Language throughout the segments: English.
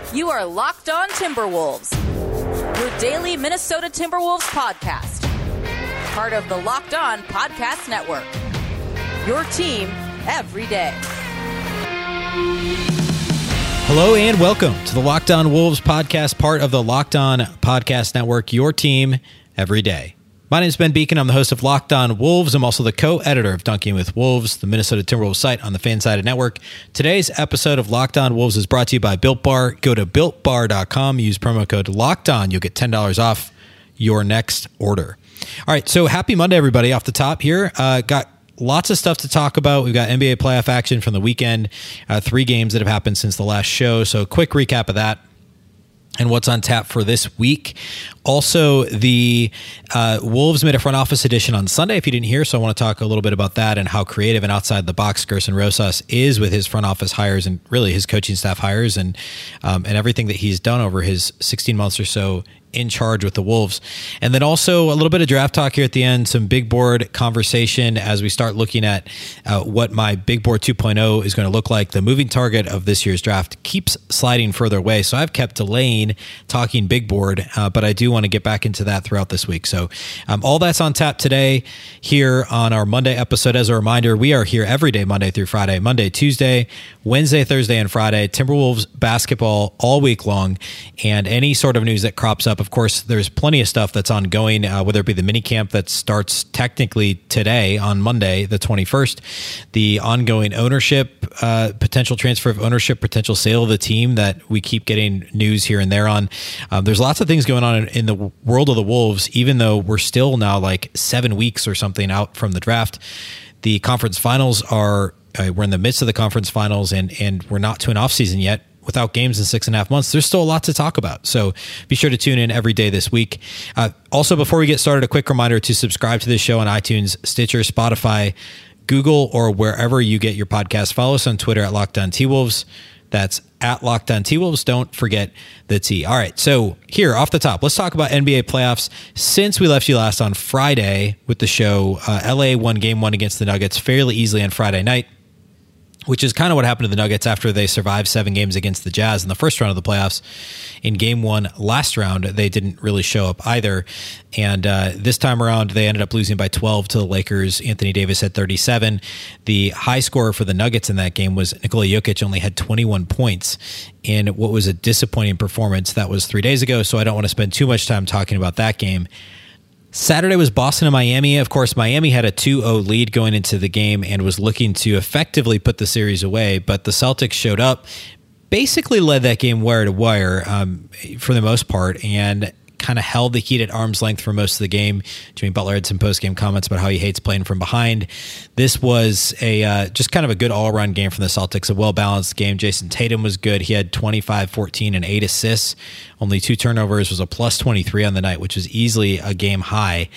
You are Locked On Timberwolves, your daily Minnesota Timberwolves podcast. Part of the Locked On Podcast Network. Your team every day. Hello and welcome to the Locked On Wolves podcast, part of the Locked On Podcast Network, your team every day. My name is Ben Beacon. I'm the host of Locked On Wolves. I'm also the co-editor of Dunking with Wolves, the Minnesota Timberwolves site on the Fansided Network. Today's episode of Locked On Wolves is brought to you by Built Bar. Go to BuiltBar.com, use promo code LOCKEDON. You'll get $10 off your next order. All right, so happy Monday, everybody. Off the top here, got lots of stuff to talk about. We've got NBA playoff action from the weekend, 3 games that have happened since the last show. So quick recap of that and what's on tap for this week. Also, the Wolves made a front office edition on Sunday, if you didn't hear, so I want to talk a little bit about that and how creative and outside the box Gerson Rosas is with his front office hires and really his coaching staff hires and everything that he's done over his 16 months or so in charge with the Wolves. And then also a little bit of draft talk here at the end, some big board conversation as we start looking at what my big board 2.0 is going to look like. The moving target of this year's draft keeps sliding further away, so I've kept delaying talking big board, but I do want to get back into that throughout this week. So all that's on tap today here on our Monday episode. As a reminder, we are here every day, Monday through Friday, Monday, Tuesday, Wednesday, Thursday, and Friday, Timberwolves basketball all week long, and any sort of news that crops up. Of course, there's plenty of stuff that's ongoing, whether it be the mini camp that starts technically today on Monday, the 21st, the ongoing ownership, potential transfer of ownership, potential sale of the team that we keep getting news here and there on. There's lots of things going on in the world of the Wolves, even though we're still now like 7 weeks or something out from the draft. The conference finals are, we're in the midst of the conference finals and we're not to an off season yet. Without games in 6.5 months, there's still a lot to talk about. So be sure to tune in every day this week. Also, before we get started, a quick reminder to subscribe to this show on iTunes, Stitcher, Spotify, Google, or wherever you get your podcast. Follow us on Twitter at Locked On T-Wolves. That's at Locked On T-Wolves. Don't forget the T. All right, so here, off the top, let's talk about NBA playoffs. Since we left you last on Friday with the show, LA won Game 1 against the Nuggets fairly easily on Friday night, which is kind of what happened to the Nuggets after they survived 7 games against the Jazz in the first round of the playoffs. In Game 1 last round, they didn't really show up either. And this time around, they ended up losing by 12 to the Lakers. Anthony Davis had 37. The high scorer for the Nuggets in that game was Nikola Jokic, only had 21 points in what was a disappointing performance. That was 3 days ago, so I don't want to spend too much time talking about that game. Saturday was Boston and Miami. Of course, Miami had a 2-0 lead going into the game and was looking to effectively put the series away, but the Celtics showed up, basically led that game wire to wire for the most part, and kind of held the Heat at arm's length for most of the game. Jimmy Butler had some post-game comments about how he hates playing from behind. This was a just kind of a good all-around game from the Celtics, a well-balanced game. Jason Tatum was good. He had 25, 14, and 8 assists. Only 2 turnovers, was a plus 23 on the night, which was easily a game high.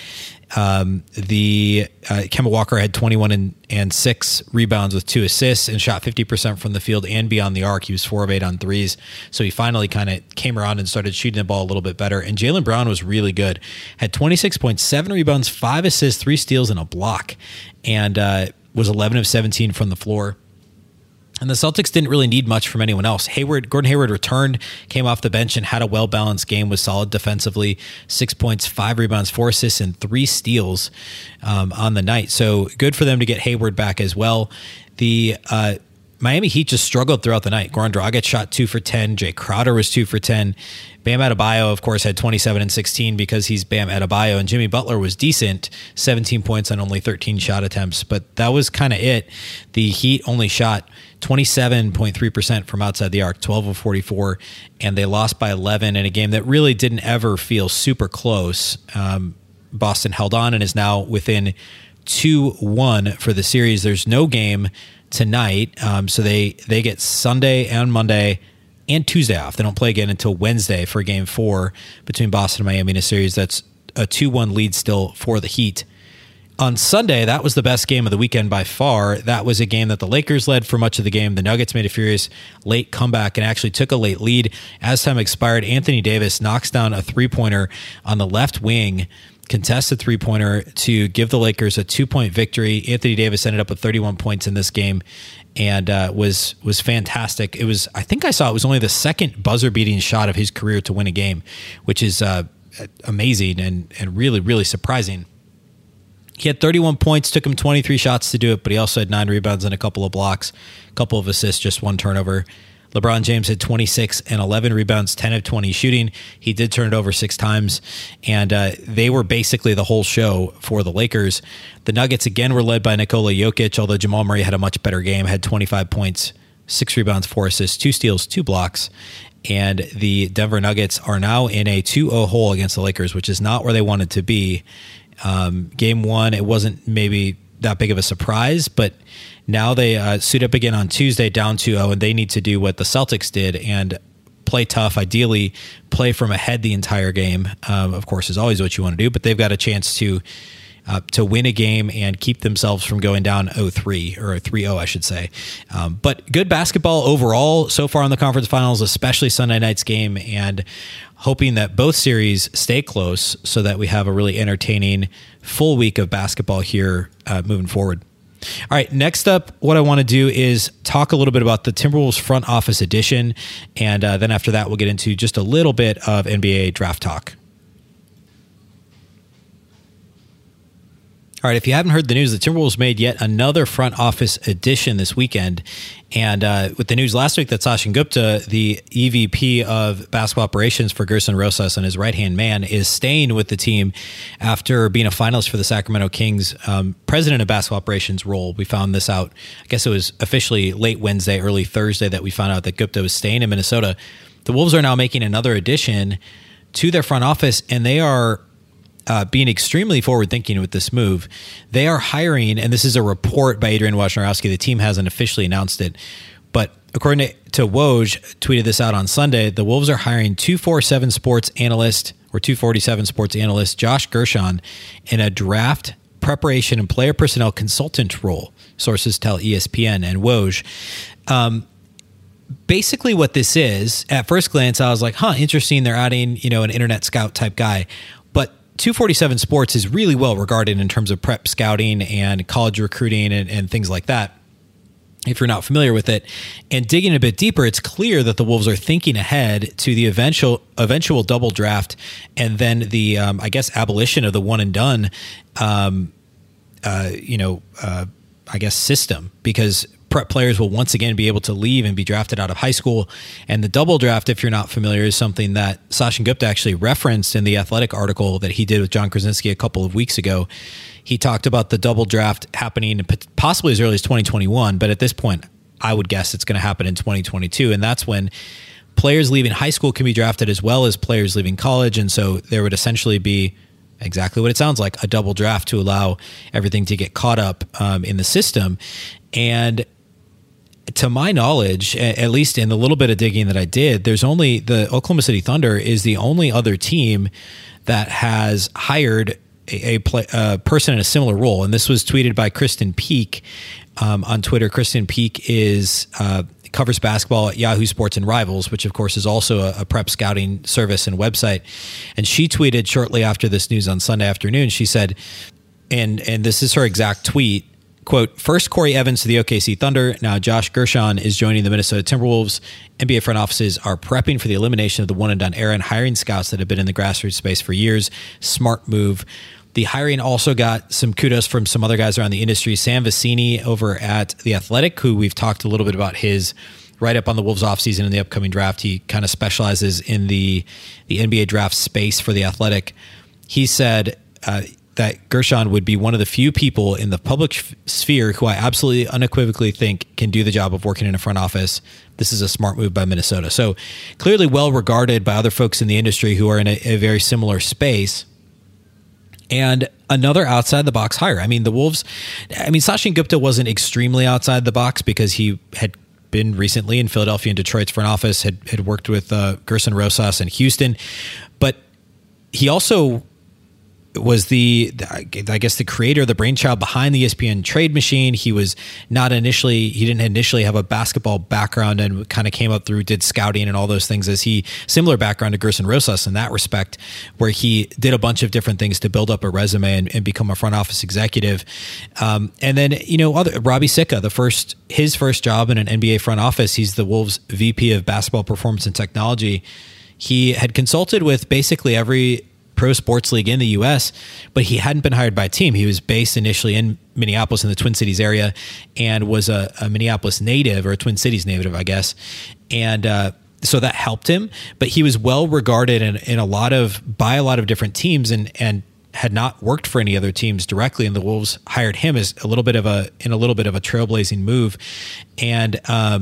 Kemba Walker had 21 and 6 rebounds with 2 assists and shot 50% from the field and beyond the arc. He was 4 of 8 on threes. So he finally kind of came around and started shooting the ball a little bit better. And Jaylen Brown was really good. Had 26.7 rebounds, 5 assists, 3 steals, and a block. And was 11 of 17 from the floor. And the Celtics didn't really need much from anyone else. Gordon Hayward returned, came off the bench, and had a well-balanced game, was solid defensively. 6 points, 5 rebounds, 4 assists, and 3 steals on the night. So good for them to get Hayward back as well. The Miami Heat just struggled throughout the night. Goran Dragic shot 2 for 10. Jay Crowder was 2 for 10. Bam Adebayo, of course, had 27 and 16 because he's Bam Adebayo. And Jimmy Butler was decent, 17 points on only 13 shot attempts. But that was kind of it. The Heat only shot 27.3% from outside the arc, 12 of 44, and they lost by 11 in a game that really didn't ever feel super close. Boston held on and is now within 2-1 for the series. There's no game tonight, so they get Sunday and Monday and Tuesday off. They don't play again until Wednesday for Game 4 between Boston and Miami in a series that's a 2-1 lead still for the Heat. On Sunday, that was the best game of the weekend by far. That was a game that the Lakers led for much of the game. The Nuggets made a furious late comeback and actually took a late lead. As time expired, Anthony Davis knocks down a three-pointer on the left wing, contested three-pointer to give the Lakers a 2-point victory. Anthony Davis ended up with 31 points in this game and was fantastic. It was, I think I saw it was only the second buzzer-beating shot of his career to win a game, which is amazing and really, really surprising. He had 31 points, took him 23 shots to do it, but he also had 9 rebounds and a couple of blocks, a couple of assists, just 1 turnover. LeBron James had 26 and 11 rebounds, 10 of 20 shooting. He did turn it over 6 times, and they were basically the whole show for the Lakers. The Nuggets, again, were led by Nikola Jokic, although Jamal Murray had a much better game, had 25 points, 6 rebounds, 4 assists, 2 steals, 2 blocks. And the Denver Nuggets are now in a 2-0 hole against the Lakers, which is not where they wanted to be. Game 1, it wasn't maybe that big of a surprise, but now they suit up again on Tuesday down 2-0, and they need to do what the Celtics did and play tough, ideally play from ahead the entire game. Of course, is always what you want to do, but they've got a chance to win a game and keep themselves from going down 0-3 or 3-0, I should say. But good basketball overall so far in the conference finals, especially Sunday night's game, and hoping that both series stay close so that we have a really entertaining full week of basketball here moving forward. All right, next up, what I want to do is talk a little bit about the Timberwolves front office edition, and then after that, we'll get into just a little bit of NBA draft talk. All right, if you haven't heard the news, the Timberwolves made yet another front office addition this weekend. And with the news last week that Sachin Gupta, the EVP of basketball operations for Gerson Rosas and his right-hand man, is staying with the team after being a finalist for the Sacramento Kings president of basketball operations role. We found this out, I guess it was officially late Wednesday, early Thursday that we found out that Gupta was staying in Minnesota. The Wolves are now making another addition to their front office, and they are being extremely forward-thinking with this move. They are hiring, and this is a report by Adrian Wojnarowski. The team hasn't officially announced it, but according to Woj, tweeted this out on Sunday, the Wolves are hiring 247 sports analyst or 247 sports analyst Josh Gershon in a draft preparation and player personnel consultant role, sources tell ESPN and Woj. Basically what this is, at first glance, I was like, interesting. They're adding, an internet scout type guy. But 247 Sports is really well regarded in terms of prep scouting and college recruiting and things like that, if you're not familiar with it. And digging a bit deeper, it's clear that the Wolves are thinking ahead to the eventual double draft and then the, abolition of the one and done, system, because prep players will once again be able to leave and be drafted out of high school. And the double draft, if you're not familiar, is something that Sachin Gupta actually referenced in the Athletic article that he did with John Krasinski a couple of weeks ago. He talked about the double draft happening possibly as early as 2021, but at this point, I would guess it's going to happen in 2022. And that's when players leaving high school can be drafted as well as players leaving college. And so there would essentially be exactly what it sounds like, a double draft to allow everything to get caught up in the system. And to my knowledge, at least in the little bit of digging that I did, there's only the Oklahoma City Thunder is the only other team that has hired a person in a similar role. And this was tweeted by Kristen Peak on Twitter. Kristen Peak covers basketball at Yahoo Sports and Rivals, which of course is also a prep scouting service and website. And she tweeted shortly after this news on Sunday afternoon, she said, and this is her exact tweet, quote, "First Corey Evans to the OKC Thunder. Now Josh Gershon is joining the Minnesota Timberwolves. NBA front offices are prepping for the elimination of the one and done era and hiring scouts that have been in the grassroots space for years. Smart move." The hiring also got some kudos from some other guys around the industry. Sam Vecini over at The Athletic, who we've talked a little bit about his write-up on the Wolves offseason and the upcoming draft. He kind of specializes in the NBA draft space for The Athletic. He said that Gershon would be one of the few people in the public sphere who I absolutely unequivocally think can do the job of working in a front office. This is a smart move by Minnesota. So clearly well regarded by other folks in the industry who are in a very similar space. And another outside the box hire. I mean, the Wolves, Sachin Gupta wasn't extremely outside the box because he had been recently in Philadelphia and Detroit's front office, had worked with Gerson Rosas in Houston. But he also was the creator, the brainchild behind the ESPN trade machine. He didn't initially have a basketball background and kind of came up through, did scouting and all those things similar background to Gerson Rosas in that respect, where he did a bunch of different things to build up a resume and become a front office executive. And then, Robbie Sicca, his first job in an NBA front office, he's the Wolves VP of basketball performance and technology. He had consulted with basically every pro sports league in the U.S., but he hadn't been hired by a team. He was based initially in Minneapolis in the Twin Cities area and was a Minneapolis native, or a Twin Cities native, I guess. And so that helped him, but he was well regarded by a lot of different teams and had not worked for any other teams directly. And the Wolves hired him as a little bit of a trailblazing move. And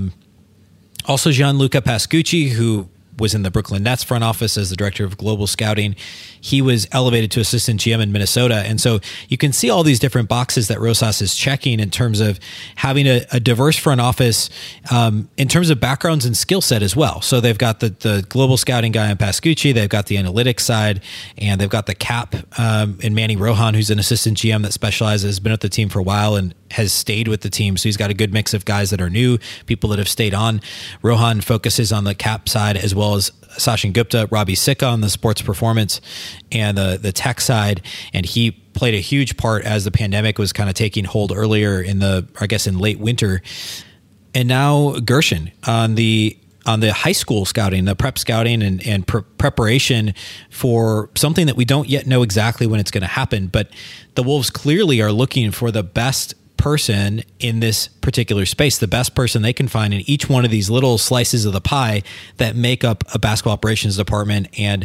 also Gianluca Pascucci, who was in the Brooklyn Nets front office as the director of global scouting. He was elevated to assistant GM in Minnesota. And so you can see all these different boxes that Rosas is checking in terms of having a diverse front office in terms of backgrounds and skill set as well. So they've got the global scouting guy in Pascucci, they've got the analytics side, and they've got the cap in Manny Rohan, who's an assistant GM that specializes, been at the team for a while and has stayed with the team. So he's got a good mix of guys that are new, people that have stayed on. Rohan focuses on the cap side, as well as Sachin Gupta, Robbie Sicca on the sports performance and the tech side. And he played a huge part as the pandemic was kind of taking hold earlier in late winter. And now Gershon on the high school scouting, the prep scouting and preparation for something that we don't yet know exactly when it's going to happen. But the Wolves clearly are looking for the best person in this particular space, the best person they can find in each one of these little slices of the pie that make up a basketball operations department and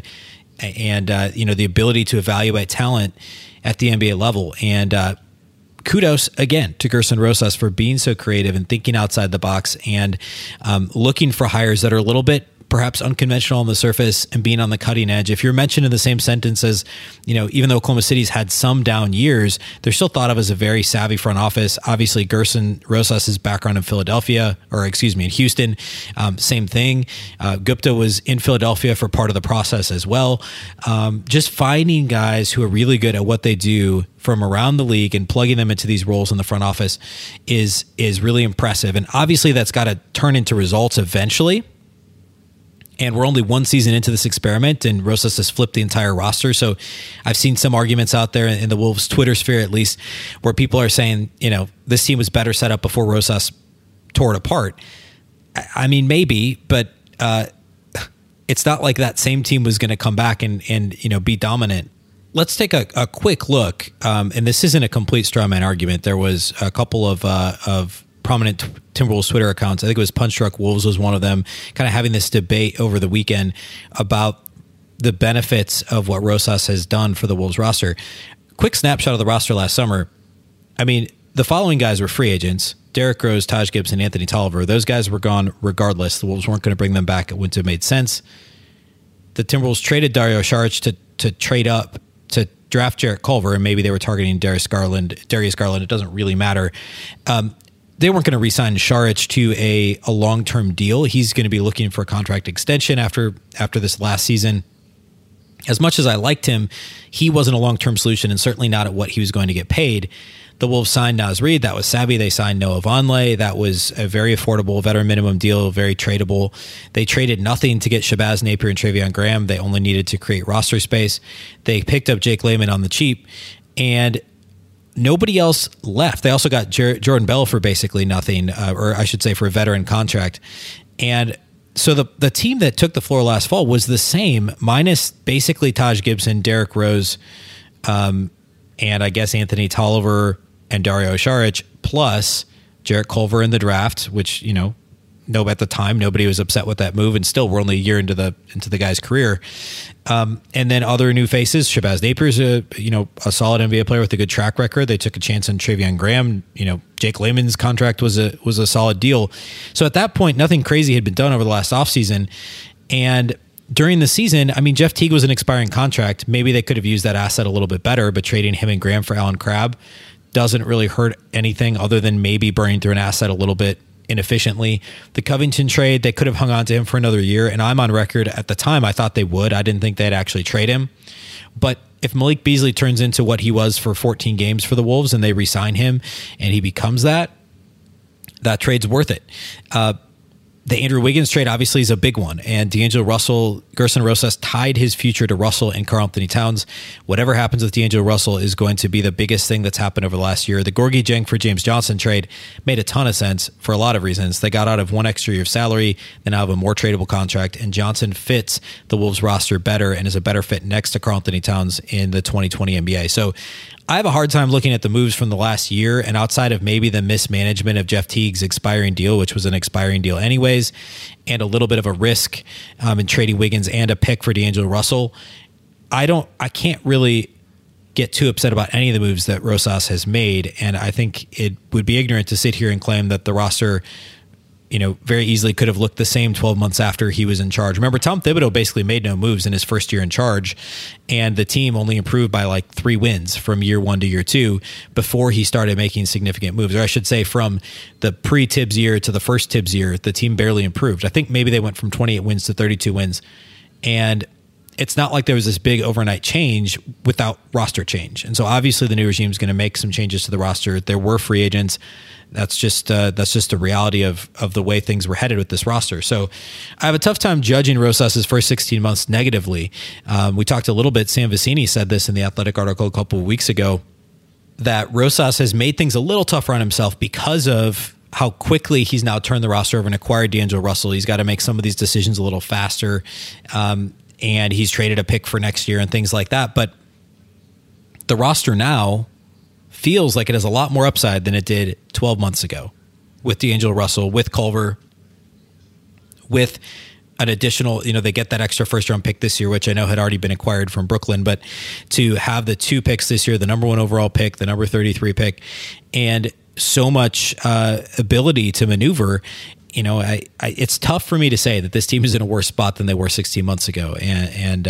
the ability to evaluate talent at the NBA level. And kudos again to Gerson Rosas for being so creative and thinking outside the box and looking for hires that are a little bit perhaps unconventional on the surface and being on the cutting edge. If you're mentioned in the same sentence as, even though Oklahoma City's had some down years, they're still thought of as a very savvy front office. Obviously, Gerson Rosas' background in Houston, same thing. Gupta was in Philadelphia for part of the process as well. Just finding guys who are really good at what they do from around the league and plugging them into these roles in the front office is really impressive. And obviously that's got to turn into results eventually. And we're only one season into this experiment, and Rosas has flipped the entire roster. So I've seen some arguments out there in the Wolves Twitter sphere, at least, where people are saying, this team was better set up before Rosas tore it apart. I mean, maybe, but it's not like that same team was going to come back and be dominant. Let's take a quick look, and this isn't a complete straw man argument. There was a couple of prominent Timberwolves Twitter accounts. I think it was Punch Drunk Wolves was one of them, kind of having this debate over the weekend about the benefits of what Rosas has done for the Wolves roster. Quick snapshot of the roster last summer. I mean, the following guys were free agents: Derrick Rose, Taj Gibson, Anthony Tolliver. Those guys were gone regardless. The Wolves weren't going to bring them back. It wouldn't have made sense. The Timberwolves traded Dario Saric to trade up to draft Jarrett Culver, and maybe they were targeting Darius Garland. It doesn't really matter. They weren't going to re-sign Saric to a long-term deal. He's going to be looking for a contract extension after this last season. As much as I liked him, he wasn't a long-term solution and certainly not at what he was going to get paid. The Wolves signed Naz Reid. That was savvy. They signed Noah Vonleh. That was a very affordable veteran minimum deal, very tradable. They traded nothing to get Shabazz Napier and Treveon Graham. They only needed to create roster space. They picked up Jake Layman on the cheap, and nobody else left. They also got Jordan Bell for basically nothing, or I should say for a veteran contract. And so the team that took the floor last fall was the same, minus basically Taj Gibson, Derrick Rose, and I guess Anthony Tolliver and Dario Saric, plus Jarrett Culver in the draft, which, at the time, nobody was upset with that move, and still we're only a year into the guy's career. And then other new faces. Shabazz Napier's a solid NBA player with a good track record. They took a chance on Treveon Graham. Jake Layman's contract was a solid deal. So at that point, nothing crazy had been done over the last offseason. And during the season, I mean, Jeff Teague was an expiring contract. Maybe they could have used that asset a little bit better, but trading him and Graham for Allen Crabbe doesn't really hurt anything other than maybe burning through an asset a little bit inefficiently. The Covington trade, they could have hung on to him for another year, and I'm on record at the time I thought they would. I didn't think they'd actually trade him, but if Malik Beasley turns into what he was for 14 games for the Wolves and they re-sign him and he becomes that trade's worth it. The Andrew Wiggins trade obviously is a big one, and D'Angelo Russell, Gerson Rosas tied his future to Russell and Karl-Anthony Towns. Whatever happens with D'Angelo Russell is going to be the biggest thing that's happened over the last year. The Gorgui Dieng for James Johnson trade made a ton of sense for a lot of reasons. They got out of one extra year of salary, they now have a more tradable contract, and Johnson fits the Wolves roster better and is a better fit next to Karl-Anthony Towns in the 2020 NBA. So I have a hard time looking at the moves from the last year, and outside of maybe the mismanagement of Jeff Teague's expiring deal, which was an expiring deal anyways, and a little bit of a risk in trading Wiggins and a pick for D'Angelo Russell, I can't really get too upset about any of the moves that Rosas has made, and I think it would be ignorant to sit here and claim that the roster, very easily could have looked the same 12 months after he was in charge. Remember, Tom Thibodeau basically made no moves in his first year in charge, and the team only improved by like 3 wins from year 1 to year 2 before he started making significant moves. Or I should say, from the pre-Tibbs year to the first Tibbs year, the team barely improved. I think maybe they went from 28 wins to 32 wins, and it's not like there was this big overnight change without roster change. And so obviously the new regime is going to make some changes to the roster. There were free agents. That's just the reality of the way things were headed with this roster. So I have a tough time judging Rosas' first 16 months negatively. We talked a little bit. Sam Vecini said this in the Athletic article a couple of weeks ago, that Rosas has made things a little tougher on himself because of how quickly he's now turned the roster over and acquired D'Angelo Russell. He's got to make some of these decisions a little faster. And he's traded a pick for next year and things like that. But the roster now feels like it has a lot more upside than it did 12 months ago with D'Angelo Russell, with Culver, with an additional, they get that extra first round pick this year, which I know had already been acquired from Brooklyn, but to have the 2 picks this year, the number 1 overall pick, the number 33 pick, and so much ability to maneuver, it's tough for me to say that this team is in a worse spot than they were 16 months ago. And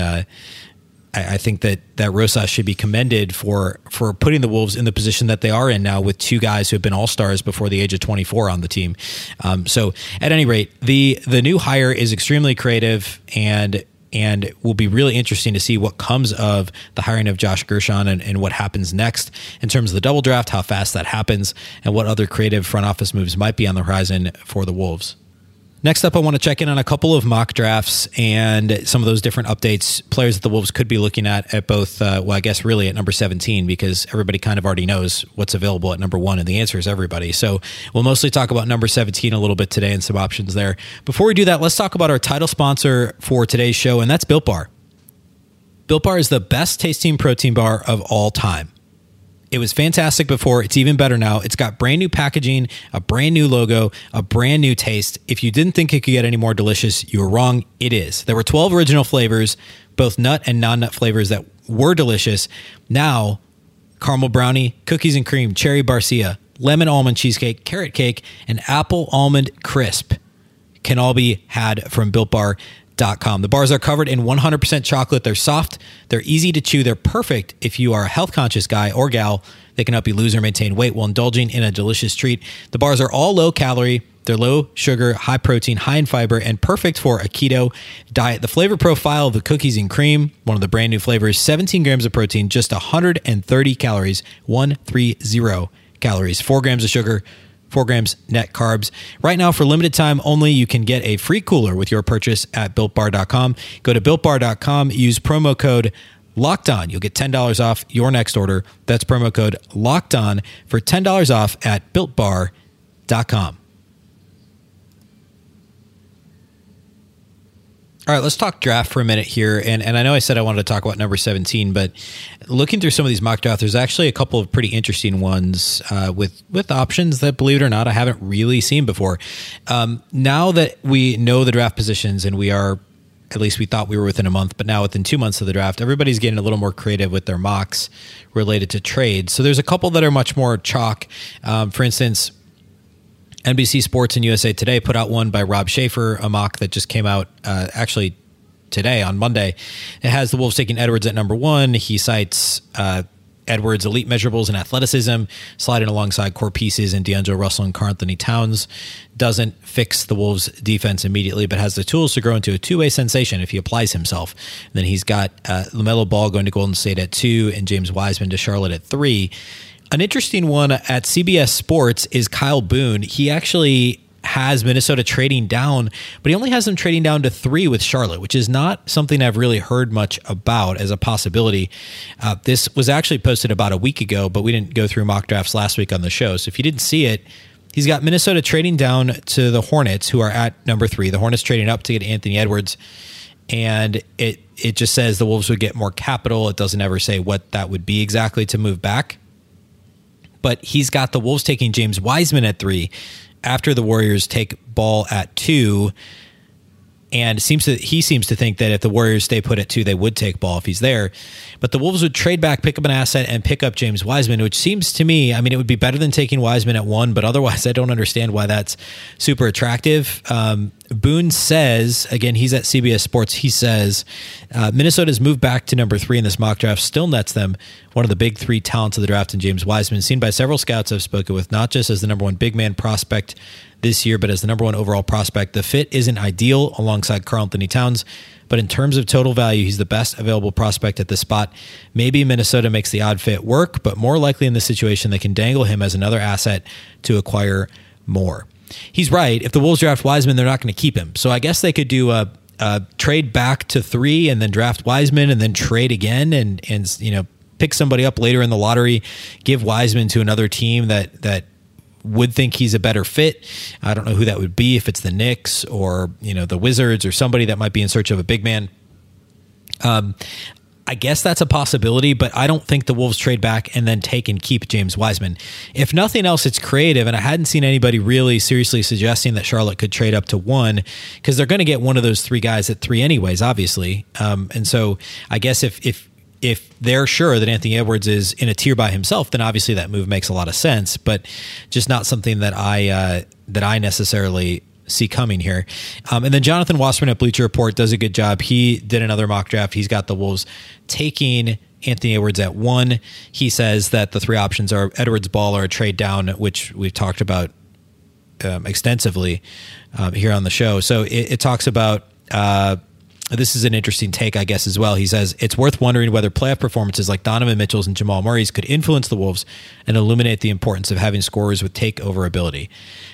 I think that Rosas should be commended for putting the Wolves in the position that they are in now, with 2 guys who have been all-stars before the age of 24 on the team. So at any rate, the new hire is extremely creative and will be really interesting to see what comes of the hiring of Josh Gershon and what happens next in terms of the double draft, how fast that happens, and what other creative front office moves might be on the horizon for the Wolves. Next up, I want to check in on a couple of mock drafts and some of those different updates, players that the Wolves could be looking at both, I guess really at number 17, because everybody kind of already knows what's available at number 1, and the answer is everybody. So we'll mostly talk about number 17 a little bit today and some options there. Before we do that, let's talk about our title sponsor for today's show, and that's Built Bar. Built Bar is the best tasting protein bar of all time. It was fantastic before. It's even better now. It's got brand new packaging, a brand new logo, a brand new taste. If you didn't think it could get any more delicious, you were wrong. It is. There were 12 original flavors, both nut and non-nut flavors that were delicious. Now, caramel brownie, cookies and cream, cherry barcia, lemon almond cheesecake, carrot cake, and apple almond crisp can all be had from BuiltBar.com. The bars are covered in 100% chocolate. They're soft. They're easy to chew. They're perfect if you are a health conscious guy or gal. They can help you lose or maintain weight while indulging in a delicious treat. The bars are all low calorie. They're low sugar, high protein, high in fiber, and perfect for a keto diet. The flavor profile of the cookies and cream, one of the brand new flavors, 17 grams of protein, just 130 calories, 130 calories, 4 grams of sugar, 4 grams net carbs. Right now, for limited time only, you can get a free cooler with your purchase at BuiltBar.com. Go to BuiltBar.com, use promo code LOCKEDON. You'll get $10 off your next order. That's promo code LOCKEDON for $10 off at BuiltBar.com. All right, let's talk draft for a minute here. And I know I said I wanted to talk about number 17, but looking through some of these mock drafts, there's actually a couple of pretty interesting ones with options that, believe it or not, I haven't really seen before. Now that we know the draft positions, and we are, at least we thought we were within a month, but now within 2 months of the draft, everybody's getting a little more creative with their mocks related to trades. So there's a couple that are much more chalk. For instance, NBC Sports and USA Today put out one by Rob Schaefer, a mock that just came out actually today on Monday. It has the Wolves taking Edwards at number 1. He cites Edwards' elite measurables and athleticism, sliding alongside core pieces in D'Angelo Russell and Karl-Anthony Towns, doesn't fix the Wolves' defense immediately, but has the tools to grow into a two-way sensation if he applies himself. And then he's got LaMelo Ball going to Golden State at 2 and James Wiseman to Charlotte at 3. An interesting one at CBS Sports is Kyle Boone. He actually has Minnesota trading down, but he only has them trading down to 3 with Charlotte, which is not something I've really heard much about as a possibility. This was actually posted about a week ago, but we didn't go through mock drafts last week on the show. So if you didn't see it, he's got Minnesota trading down to the Hornets, who are at number 3. The Hornets trading up to get Anthony Edwards, and it just says the Wolves would get more capital. It doesn't ever say what that would be exactly to move back. But he's got the Wolves taking James Wiseman at 3 after the Warriors take Ball at 2, and he seems to think that if the Warriors stay put at 2, they would take Ball if he's there. But the Wolves would trade back, pick up an asset, and pick up James Wiseman, which seems to me, I mean, it would be better than taking Wiseman at 1, but otherwise I don't understand why that's super attractive. Boone says, again, he's at CBS Sports, he says, Minnesota's move back to number 3 in this mock draft still nets them one of the big 3 talents of the draft in James Wiseman, seen by several scouts I've spoken with, not just as the number 1 big man prospect this year, but as the number 1 overall prospect. The fit isn't ideal alongside Karl-Anthony Towns, but in terms of total value, he's the best available prospect at this spot. Maybe Minnesota makes the odd fit work, but more likely in this situation, they can dangle him as another asset to acquire more. He's right. If the Wolves draft Wiseman, they're not going to keep him. So I guess they could do a trade back to 3 and then draft Wiseman and then trade again and pick somebody up later in the lottery, give Wiseman to another team that would think he's a better fit. I don't know who that would be, if it's the Knicks or the Wizards or somebody that might be in search of a big man. I guess that's a possibility, but I don't think the Wolves trade back and then take and keep James Wiseman. If nothing else, it's creative, and I hadn't seen anybody really seriously suggesting that Charlotte could trade up to 1, because they're going to get one of those 3 guys at 3 anyways, obviously. And so I guess if they're sure that Anthony Edwards is in a tier by himself, then obviously that move makes a lot of sense, but just not something that I necessarily see coming here. And then Jonathan Wasserman at Bleacher Report does a good job. He did another mock draft. He's got the Wolves taking Anthony Edwards at 1. He says that the 3 options are Edwards, Ball, or a trade down, which we've talked about extensively here on the show. So it talks about this is an interesting take, I guess, as well. He says, it's worth wondering whether playoff performances like Donovan Mitchell's and Jamal Murray's could influence the Wolves and illuminate the importance of having scorers with takeover ability.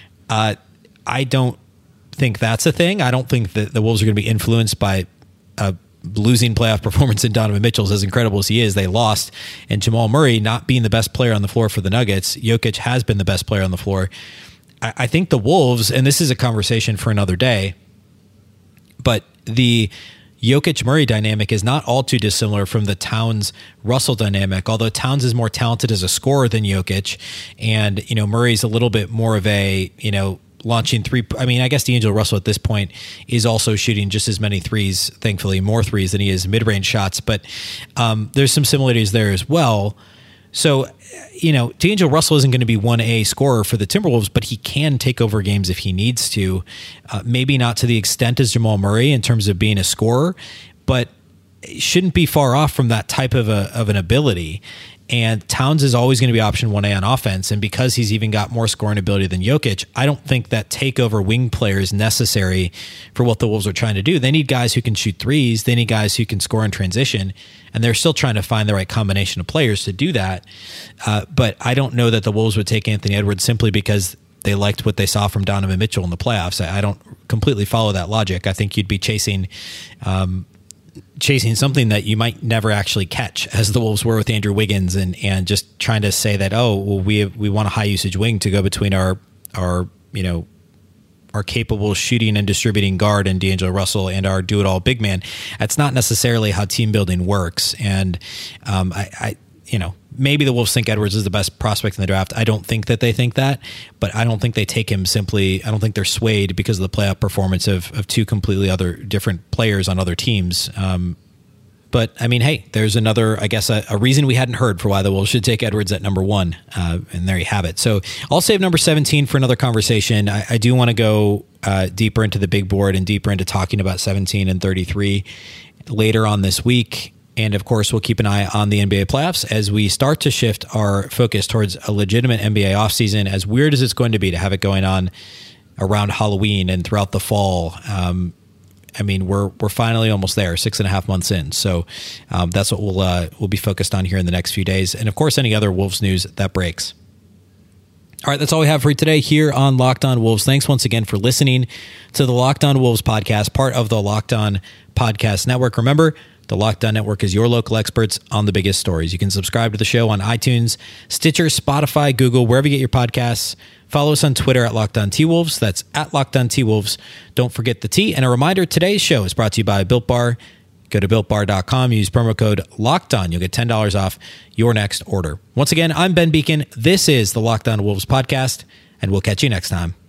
I don't think that's a thing. I don't think that the Wolves are going to be influenced by losing playoff performance in Donovan Mitchell's, as incredible as he is. They lost, and Jamal Murray not being the best player on the floor for the Nuggets. Jokic has been the best player on the floor. I think the Wolves, and this is a conversation for another day, but the Jokic-Murray dynamic is not all too dissimilar from the Towns-Russell dynamic, although Towns is more talented as a scorer than Jokic, and Murray's a little bit more of a launching 3. I mean, I guess D'Angelo Russell at this point is also shooting just as many threes, thankfully more threes than he is mid-range shots, but there's some similarities there as well. So, D'Angelo Russell isn't going to be 1A scorer for the Timberwolves, but he can take over games if he needs to. Maybe not to the extent as Jamal Murray in terms of being a scorer, but shouldn't be far off from that type of an ability. And Towns is always going to be option 1A on offense. And because he's even got more scoring ability than Jokic, I don't think that takeover wing player is necessary for what the Wolves are trying to do. They need guys who can shoot threes. They need guys who can score in transition. And they're still trying to find the right combination of players to do that. But I don't know that the Wolves would take Anthony Edwards simply because they liked what they saw from Donovan Mitchell in the playoffs. I don't completely follow that logic. I think you'd be chasing something that you might never actually catch, as the Wolves were with Andrew Wiggins, and just trying to say that, we want a high usage wing to go between our capable shooting and distributing guard and D'Angelo Russell and our do-it-all big man. That's not necessarily how team building works. And maybe the Wolves think Edwards is the best prospect in the draft. I don't think that they think that, but I don't think they take him simply. I don't think they're swayed because of the playoff performance of 2 completely other different players on other teams. But I mean, hey, there's another, I guess, a reason we hadn't heard for why the Wolves should take Edwards at number 1. And there you have it. So I'll save number 17 for another conversation. I do want to go deeper into the big board and deeper into talking about 17 and 33 later on this week. And of course, we'll keep an eye on the NBA playoffs as we start to shift our focus towards a legitimate NBA offseason, as weird as it's going to be to have it going on around Halloween and throughout the fall. I mean, we're finally almost there, 6.5 months in. So that's what we'll be focused on here in the next few days. And of course, any other Wolves news that breaks. All right, that's all we have for you today here on Locked On Wolves. Thanks once again for listening to the Locked On Wolves podcast, part of the Locked On Podcast Network. Remember, the Locked On Network is your local experts on the biggest stories. You can subscribe to the show on iTunes, Stitcher, Spotify, Google, wherever you get your podcasts. Follow us on Twitter at Locked On T-Wolves. That's at Locked On T-Wolves. Don't forget the T. And a reminder, today's show is brought to you by Built Bar. Go to BuiltBar.com, use promo code LOCKEDON. You'll get $10 off your next order. Once again, I'm Ben Beacon. This is the Locked On Wolves podcast, and we'll catch you next time.